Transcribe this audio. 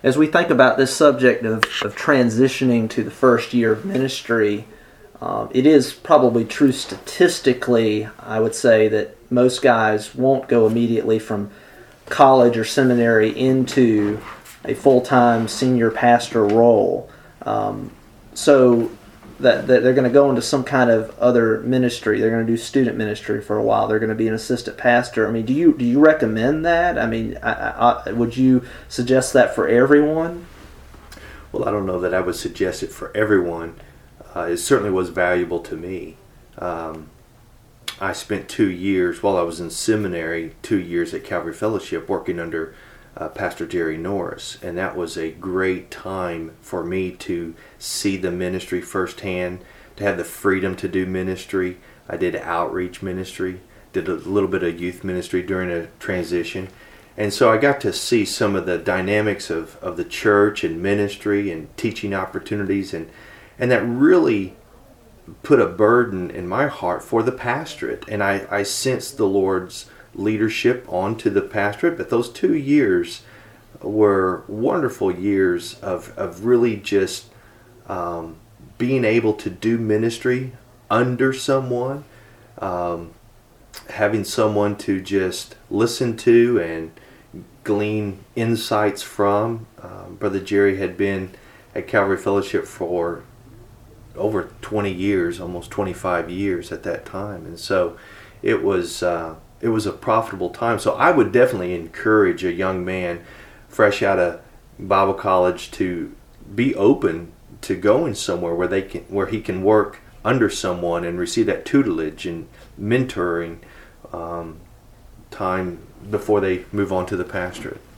as we think about this subject of transitioning to the first year of ministry, it is probably true statistically, I would say, that most guys won't go immediately from college or seminary into a full-time senior pastor role. So that they're going to go into some kind of other ministry. They're going to do student ministry for a while. They're going to be an assistant pastor. I mean, do you recommend that? I mean, would you suggest that for everyone? Well, I don't know that I would suggest it for everyone. It certainly was valuable to me. I spent 2 years, while I was in seminary, 2 years at Calvary Fellowship working under Pastor Jerry Norris, and that was a great time for me to see the ministry firsthand, to have the freedom to do ministry. I did outreach ministry, did a little bit of youth ministry during a transition, and so I got to see some of the dynamics of the church and ministry and teaching opportunities, and that really put a burden in my heart for the pastorate, and I sensed the Lord's leadership onto the pastorate. But those 2 years were wonderful years of really just being able to do ministry under someone, having someone to just listen to and glean insights from. Brother Jerry had been at Calvary Fellowship for over 20 years, almost 25 years at that time, and so it was a profitable time. So I would definitely encourage a young man fresh out of Bible college to be open to going somewhere where he can work under someone and receive that tutelage and mentoring time before they move on to the pastorate.